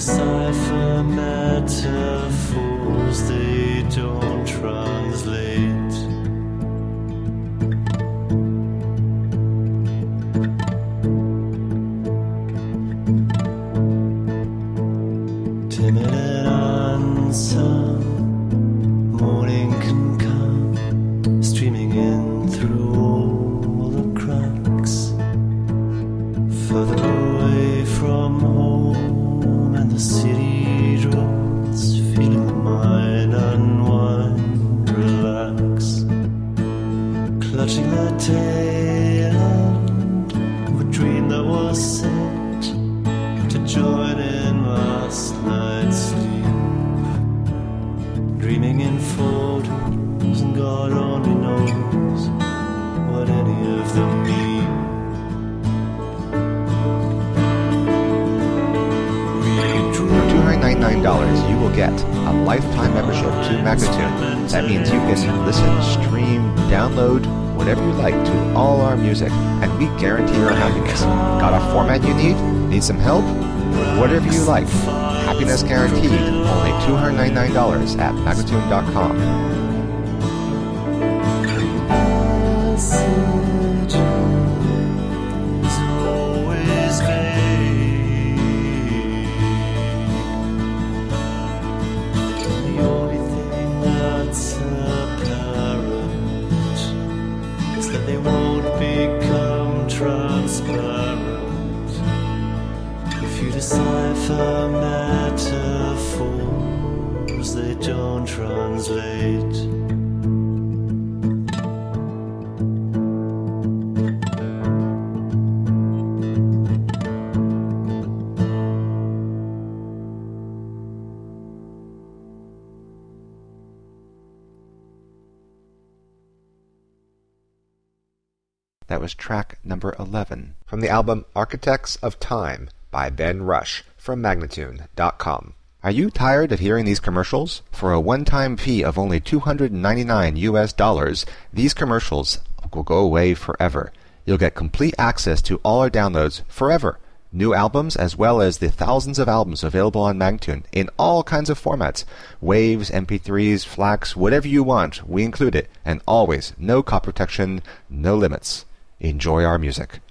decipher metaphors they don't translate. Timid answer, morning can come, streaming in through all the cracks, further away from home and the city roads, feeling the mind unwind, relax, clutching the tail end of a dream that was set to join in last night's sleep, dreaming in photos, and God only knows what any of them mean. For $299, you will get a lifetime membership to Magnatune. That means you can listen, stream, download, whatever you like to all our music, and we guarantee your happiness. Got a format you need? Need some help? Whatever you like. Happiness guaranteed. Only $299 at Magnatune.com. Decipher metaphors they don't translate. That was track number 11 from the album Architects of Time by Ben Rush from Magnatune.com. Are you tired of hearing these commercials? For a one-time fee of only $299 US, these commercials will go away forever. You'll get complete access to all our downloads forever. New albums as well as the thousands of albums available on Magnatune in all kinds of formats. Waves, MP3s, FLACs, whatever you want, we include it. And always, no copy protection, no limits. Enjoy our music.